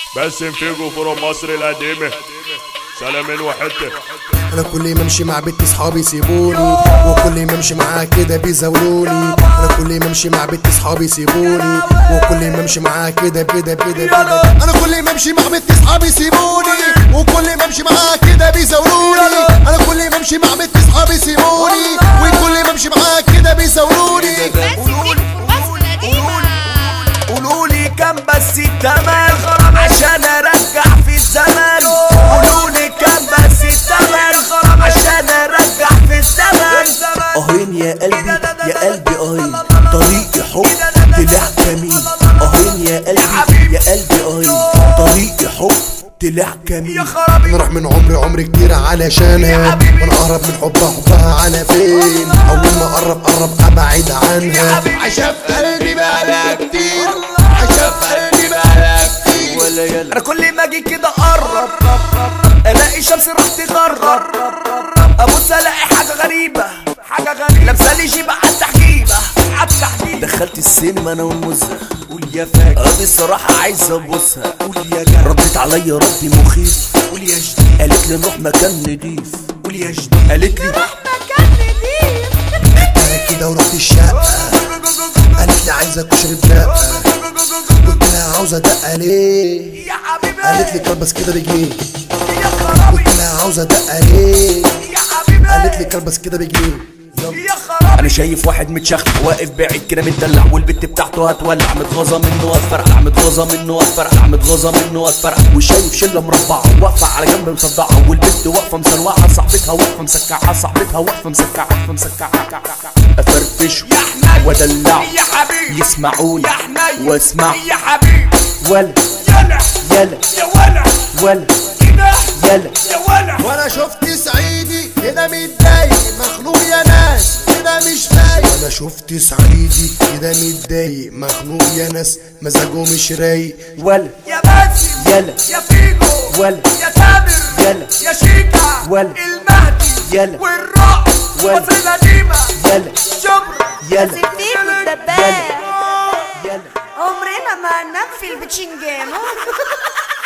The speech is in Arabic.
باسم فيجو فروم مصر القديمة، سلامين وحتة. انا كل ما امشي مع بنت صحابي يسيبوني، وكل ما امشي معاها كده بيزاولوني. انا كل ما امشي مع بنت صحابي يسيبوني، وكل ما امشي معاها كده انا كل ما امشي مع بنت صحابي يسيبوني، وكل ما امشي معاها كده بيزاولوني. انا كل ما امشي مع بنت صحابي يسيبوني، وكل ما امشي معاها كده بيزاولوني. قولولي كام بس التمن عشان ارجع في الزمن. قولولي كام بس التمن عشان ارجع في الزمن. اهين يا قلبي يا قلبي اهين، طريقي حب طلع جميل. اهين يا قلبي يا قلبي اهين، طريقي حب طلع جميل. نروح من عمري كتير علشانها، وانا اقرب من حبها على فين. اول ما اقرب ابعد عنها. عايشة في قلبي بقالها كتير، عايشة في قلبي بقالها كتير. انا كل ما اجي كده اقرب الاقي شمس راح تغرب. ابص الاقي حاجه غريبه لابسه لي جيبه على التحجيبه. دخلت السينما انا والمزه، قول يا فاكر ادي الصراحه عايز ابوسها. قول يا جدع ردت عليا رد مخيف. قول يا جديد قالت لي نروح مكان نضيف. قول يا جديد قالت لي نروح مكان نضيف. انا كده ورحت الشقه، قالت لي عايزه اشرب دقه. قلت لها عاوزه دقه ليه؟ يا حبيبي قالت لي كلبس كده بجنيه. يا خرابي قلت لها عاوزه دقه ليه؟ يا حبيبي قالت لي كلبس كده بجنيه. يا خرابي انا شايف واحد متشخ واقف بعيد كده متدلع، والبت بتاعته هتولع. متغاظه منه واتفرقع، متغاظه منه واتفرقع، متغاظه منه واتفرقع. وشايف شله مربعه واقفه على جنب مصدعه، والبت واقفه مسلوعه صاحبتها، واقفه مسكعه صاحبتها، واقفه مسكعه. افرفشه وادلعه يا حبيبي يسمعوني يا حنين واسمع يا حبيبي. ولا يلا يلا يا ولا ولا كده يلا يا ولا. وانا شفت صعيدي كده متضايق مخنوق يا ناس كده مش فايق. وانا شفت صعيدي كده متضايق مخنوق يا ناس مزاجه مش رايق. ولا يا باسم يلا يا فيجو ولا يا تامر يلا يا شيكا ولا المهدي يلا والرقص ولا مصر القديمة يلا شبرا يلا سيبتيك والدباب. يلا عمرنا ما هننام في البتشنجان.